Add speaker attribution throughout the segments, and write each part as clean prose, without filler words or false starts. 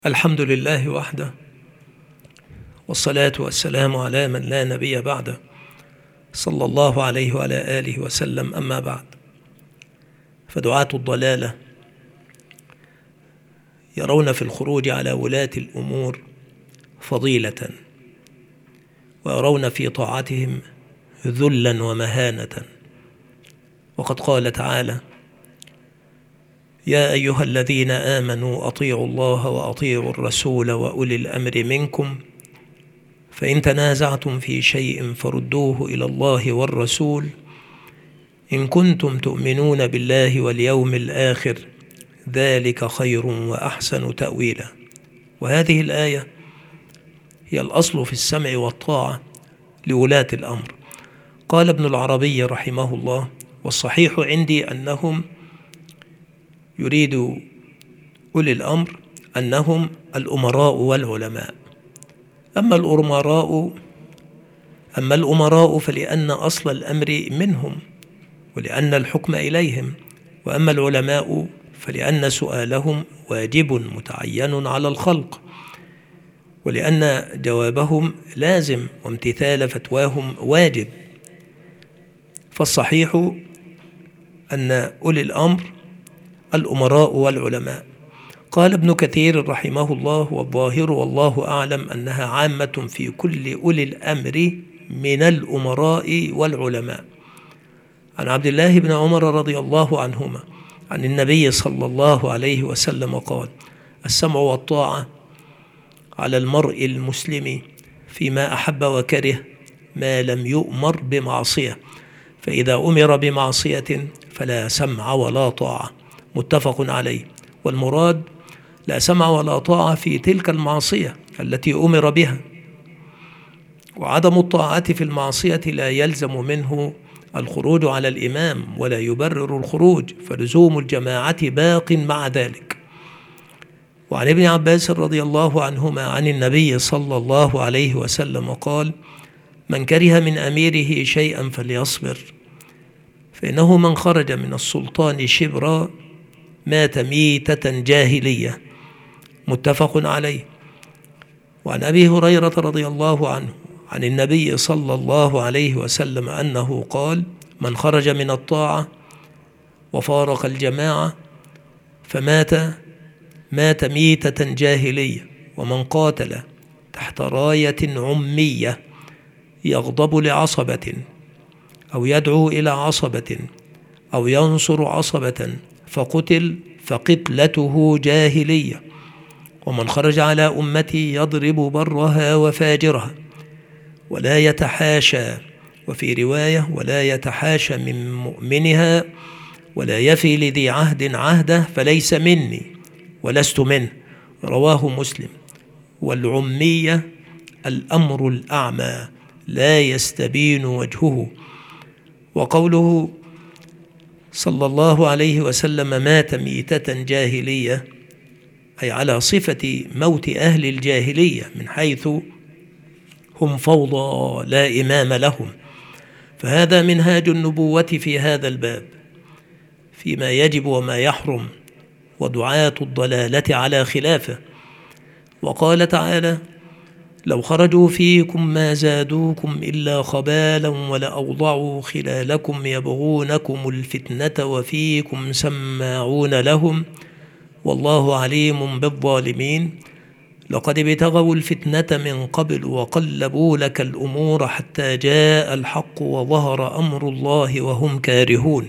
Speaker 1: الحمد لله وحده، والصلاة والسلام على من لا نبي بعده، صلى الله عليه وعلى آله وسلم. أما بعد، فدعاة الضلالة يرون في الخروج على ولاة الأمور فضيلة، ويرون في طاعتهم ذلا ومهانة. وقد قال تعالى: يا أيها الذين آمنوا أطيعوا الله وأطيعوا الرسول وأولي الأمر منكم، فإن تنازعتم في شيء فردوه إلى الله والرسول إن كنتم تؤمنون بالله واليوم الآخر، ذلك خير وأحسن تأويلا. وهذه الآية هي الأصل في السمع والطاعة لولاة الأمر. قال ابن العربي رحمه الله: والصحيح عندي أنهم يريد أولي الأمر أنهم الأمراء والعلماء. أما الأمراء فلأن أصل الأمر منهم ولأن الحكم إليهم، وأما العلماء فلأن سؤالهم واجب متعين على الخلق، ولأن جوابهم لازم وامتثال فتواهم واجب. فالصحيح أن أولي الأمر الأمراء والعلماء. قال ابن كثير رحمه الله: والظاهر والله أعلم أنها عامة في كل أولي الأمر من الأمراء والعلماء. عن عبد الله بن عمر رضي الله عنهما عن النبي صلى الله عليه وسلم قال: السمع والطاعة على المرء المسلم فيما أحب وكره ما لم يؤمر بمعصية، فإذا أمر بمعصية فلا سمع ولا طاعة. متفق عليه. والمراد لا سمع ولا طاعة في تلك المعصية التي أمر بها، وعدم الطاعة في المعصية لا يلزم منه الخروج على الإمام ولا يبرر الخروج، فلزوم الجماعة باق مع ذلك. وعن ابن عباس رضي الله عنهما عن النبي صلى الله عليه وسلم قال: من كره من أميره شيئا فليصبر، فإنه من خرج من السلطان شبرا مات ميتة جاهلية. متفق عليه. وعن أبي هريرة رضي الله عنه عن النبي صلى الله عليه وسلم أنه قال: من خرج من الطاعة وفارق الجماعة فمات ميتة جاهلية. ومن قاتل تحت راية عمية يغضب لعصبة أو يدعو إلى عصبة أو ينصر عصبة فقتل فقتلته جاهلية. ومن خرج على أمتي يضرب برها وفاجرها ولا يتحاشى، وفي رواية: ولا يتحاشى من مؤمنها ولا يفي لذي عهد عهده فليس مني ولست منه. رواه مسلم. والعمية الأمر الأعمى لا يستبين وجهه. وقوله صلى الله عليه وسلم مات ميتة جاهلية أي على صفة موت أهل الجاهلية، من حيث هم فوضى لا إمام لهم. فهذا منهاج النبوة في هذا الباب فيما يجب وما يحرم، ودعاة الضلالة على خلافه. وقال تعالى: لو خرجوا فيكم ما زادوكم إلا خبالا ولأوضعوا خلالكم يبغونكم الفتنة وفيكم سماعون لهم والله عليم بالظالمين. لقد ابتغوا الفتنة من قبل وقلبوا لك الأمور حتى جاء الحق وظهر أمر الله وهم كارهون.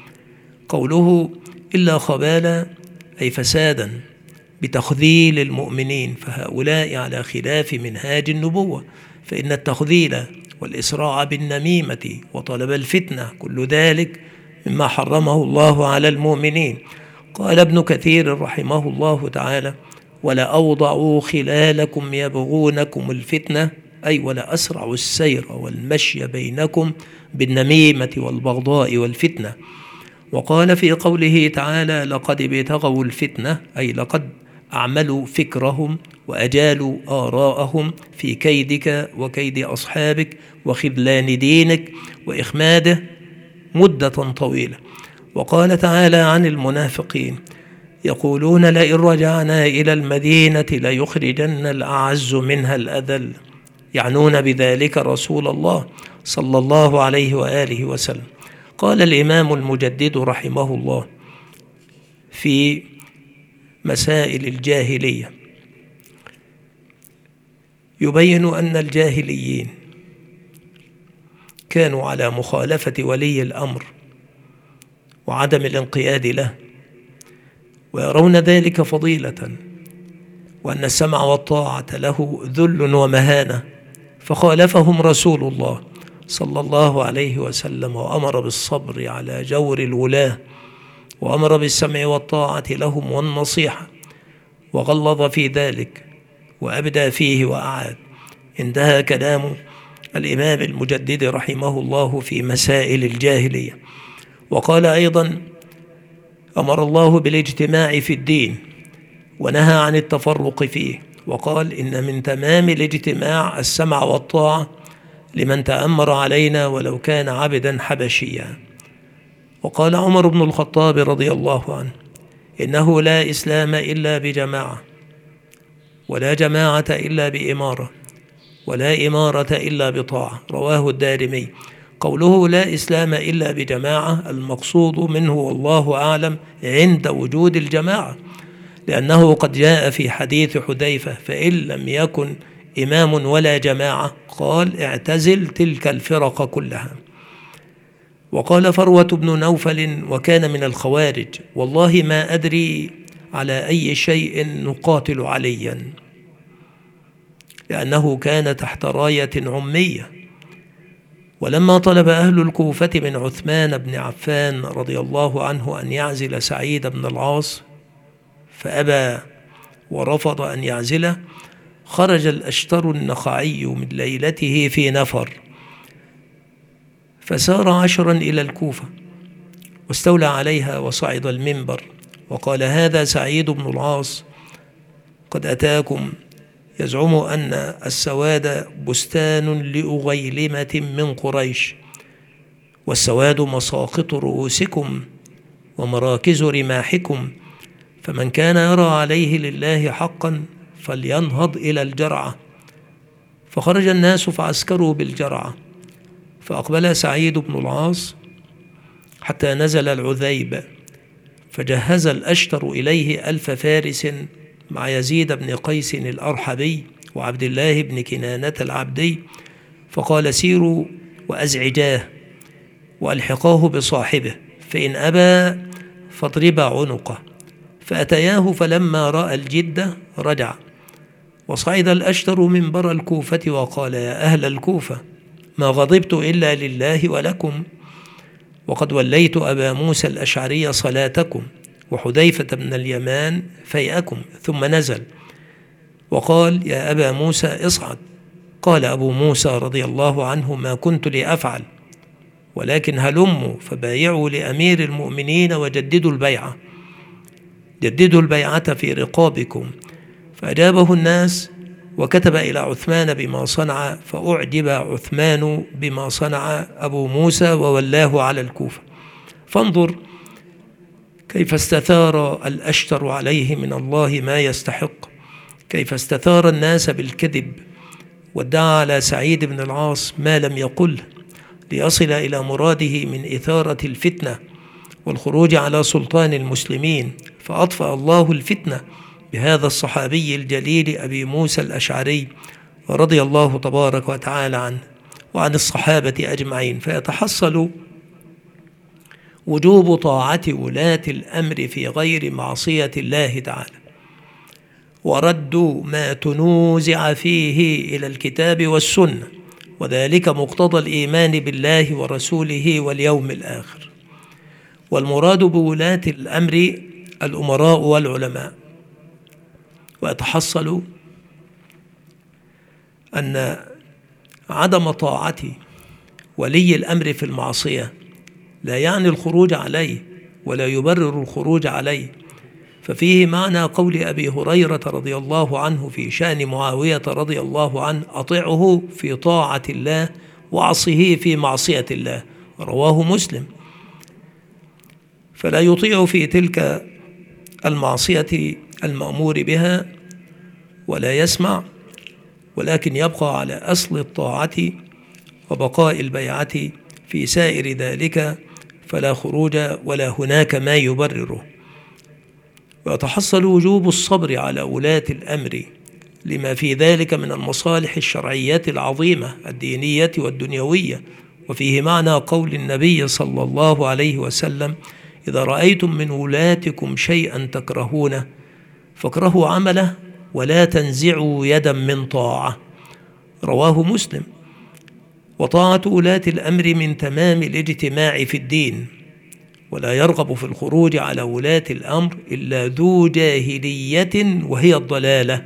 Speaker 1: قوله إلا خبالا أي فسادا بتخذيل المؤمنين، فهؤلاء على خلاف منهاج النبوة، فإن التخذيل والإسراع بالنميمة وطلب الفتنة كل ذلك مما حرمه الله على المؤمنين. قال ابن كثير رحمه الله تعالى: ولا أوضعوا خلالكم يبغونكم الفتنة أي ولا أسرعوا السير والمشي بينكم بالنميمة والبغضاء والفتنة. وقال في قوله تعالى: لقد ابتغوا الفتنة أي لقد أعملوا فكرهم وأجالوا آراءهم في كيدك وكيد أصحابك وخذلان دينك وإخماده مدة طويلة. وقال تعالى عن المنافقين: يقولون لئن رجعنا إلى المدينة ليخرجن الأعز منها الأذل، يعنون بذلك رسول الله صلى الله عليه وآله وسلم. قال الإمام المجدد رحمه الله في مسائل الجاهلية يبين أن الجاهليين كانوا على مخالفة ولي الأمر وعدم الانقياد له، ويرون ذلك فضيلة، وأن السمع والطاعة له ذل ومهانة، فخالفهم رسول الله صلى الله عليه وسلم وأمر بالصبر على جور الولاة، وأمر بالسمع والطاعة لهم والنصيحة، وغلظ في ذلك وأبدى فيه وأعاد. انتهى كلام الإمام المجدد رحمه الله في مسائل الجاهلية. وقال أيضا: أمر الله بالاجتماع في الدين ونهى عن التفرق فيه، وقال: إن من تمام الاجتماع السمع والطاعة لمن تأمر علينا ولو كان عبدا حبشيا. وقال عمر بن الخطاب رضي الله عنه: إنه لا إسلام إلا بجماعة، ولا جماعة إلا بإمارة، ولا إمارة إلا بطاعة. رواه الدارمي. قوله لا إسلام إلا بجماعة المقصود منه والله أعلم عند وجود الجماعة، لأنه قد جاء في حديث حذيفة: فإن لم يكن إمام ولا جماعة قال: اعتزل تلك الفرق كلها. وقال فروة بن نوفل وكان من الخوارج: والله ما أدري على أي شيء نقاتل عليا، لأنه كان تحت راية عمية. ولما طلب أهل الكوفة من عثمان بن عفان رضي الله عنه أن يعزل سعيد بن العاص فأبى ورفض أن يعزله، خرج الأشتر النخعي من ليلته في نفر، فسار 10 إلى الكوفة واستولى عليها وصعد المنبر وقال: هذا سعيد بن العاص قد أتاكم يزعم أن السواد بستان لأغيلمة من قريش، والسواد مساقط رؤوسكم ومراكز رماحكم، فمن كان يرى عليه لله حقا فلينهض إلى الجرعة. فخرج الناس فعسكروا بالجرعة، فأقبل سعيد بن العاص حتى نزل العذيب، فجهز الأشتر إليه 1000 فارس مع يزيد بن قيس الأرحبي وعبد الله بن كنانة العبدي، فقال: سيروا وأزعجاه وألحقاه بصاحبه، فإن أبى فاضربا عنقه. فأتياه، فلما رأى الجدة رجع، وصعد الأشتر منبر الكوفة وقال: يا أهل الكوفة، ما غضبت إلا لله ولكم، وقد وليت أبا موسى الأشعري صلاتكم وحذيفة بن اليمان فيئكم. ثم نزل وقال: يا أبا موسى اصعد. قال أبو موسى رضي الله عنه: ما كنت لأفعل، ولكن هلموا فبايعوا لأمير المؤمنين وجددوا البيعة، جددوا البيعة في رقابكم. فأجابه الناس وكتب إلى عثمان بما صنع، فأعجب عثمان بما صنع أبو موسى وولاه على الكوفة. فانظر كيف استثار الأشتر عليه من الله ما يستحق، كيف استثار الناس بالكذب وادعى على سعيد بن العاص ما لم يقله ليصل إلى مراده من إثارة الفتنة والخروج على سلطان المسلمين، فأطفأ الله الفتنة بهذا الصحابي الجليل أبي موسى الأشعري رضي الله تبارك وتعالى عنه وعن الصحابة أجمعين. فيتحصل وجوب طاعة ولاة الأمر في غير معصية الله تعالى، ورد ما تنوزع فيه إلى الكتاب والسنة، وذلك مقتضى الإيمان بالله ورسوله واليوم الآخر. والمراد بولاة الأمر الأمراء والعلماء. ويتحصل أن عدم طاعة ولي الأمر في المعصية لا يعني الخروج عليه ولا يبرر الخروج عليه، ففيه معنى قول أبي هريرة رضي الله عنه في شأن معاوية رضي الله عنه: أطعه في طاعة الله وعصه في معصية الله. رواه مسلم. فلا يطيع في تلك المعصية المأمور بها ولا يسمع، ولكن يبقى على أصل الطاعة وبقاء البيعة في سائر ذلك، فلا خروج ولا هناك ما يبرره. ويتحصل وجوب الصبر على ولاة الأمر لما في ذلك من المصالح الشرعية العظيمة الدينية والدنيوية. وفيه معنى قول النبي صلى الله عليه وسلم: إذا رأيتم من ولاتكم شيئا تكرهونه فاكرهوا عمله ولا تنزعوا يدا من طاعة. رواه مسلم. وطاعة ولاة الأمر من تمام الاجتماع في الدين، ولا يرغب في الخروج على ولاة الأمر إلا ذو جاهلية وهي الضلالة.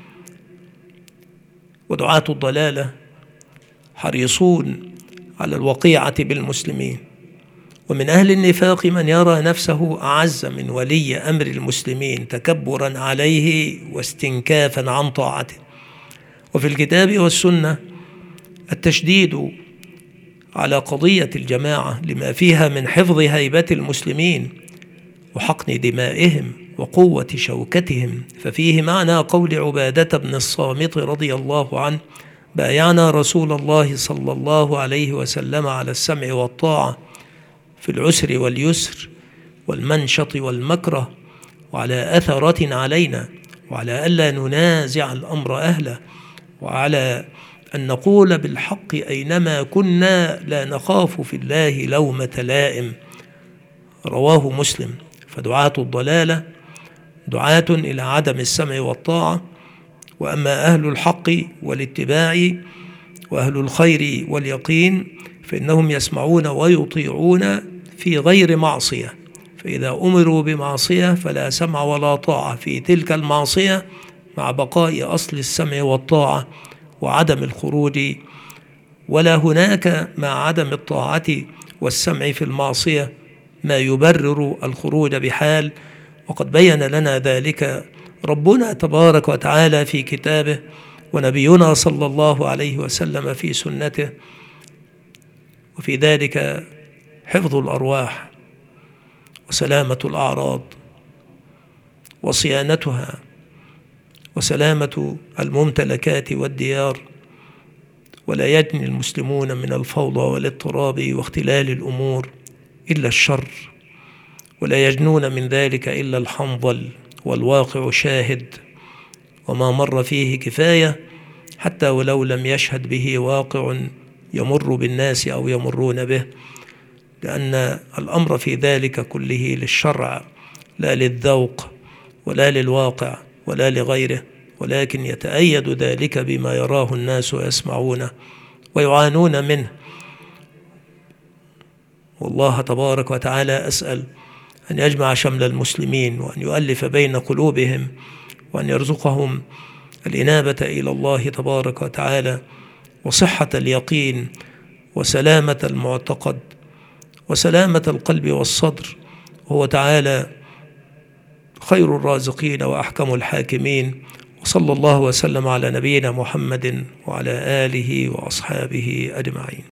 Speaker 1: ودعاة الضلالة حريصون على الوقيعة بالمسلمين. ومن أهل النفاق من يرى نفسه أعز من ولي أمر المسلمين تكبرا عليه واستنكافا عن طاعته. وفي الكتاب والسنة التشديد على قضية الجماعة لما فيها من حفظ هيبة المسلمين وحقن دمائهم وقوة شوكتهم. ففيه معنى قول عبادة بن الصامت رضي الله عنه: بايعنا رسول الله صلى الله عليه وسلم على السمع والطاعة في العسر واليسر والمنشط والمكره، وعلى أثرة علينا، وعلى ألا ننازع الأمر أهله، وعلى أن نقول بالحق أينما كنا لا نخاف في الله لومة لائم. رواه مسلم. فدعاة الضلالة دعاة إلى عدم السمع والطاعة. وأما أهل الحق والاتباع وأهل الخير واليقين فإنهم يسمعون ويطيعون في غير معصية، فإذا أمروا بمعصية فلا سمع ولا طاعة في تلك المعصية، مع بقاء أصل السمع والطاعة وعدم الخروج. ولا هناك مع عدم الطاعة والسمع في المعصية ما يبرر الخروج بحال. وقد بين لنا ذلك ربنا تبارك وتعالى في كتابه، ونبينا صلى الله عليه وسلم في سنته. وفي ذلك حفظ الأرواح وسلامة الأعراض وصيانتها وسلامة الممتلكات والديار. ولا يجني المسلمون من الفوضى والاضطراب واختلال الأمور إلا الشر، ولا يجنون من ذلك إلا الحنظل، والواقع شاهد، وما مر فيه كفاية، حتى ولو لم يشهد به واقع يمر بالناس أو يمرون به، لأن الأمر في ذلك كله للشرع لا للذوق ولا للواقع ولا لغيره، ولكن يتأيد ذلك بما يراه الناس ويسمعونه ويعانون منه. والله تبارك وتعالى أسأل أن يجمع شمل المسلمين، وأن يؤلف بين قلوبهم، وأن يرزقهم الإنابة إلى الله تبارك وتعالى، وصحة اليقين، وسلامة المعتقد، وسلامة القلب والصدر. وهو تعالى خير الرازقين وأحكم الحاكمين. وصلى الله وسلم على نبينا محمد وعلى آله وأصحابه أجمعين.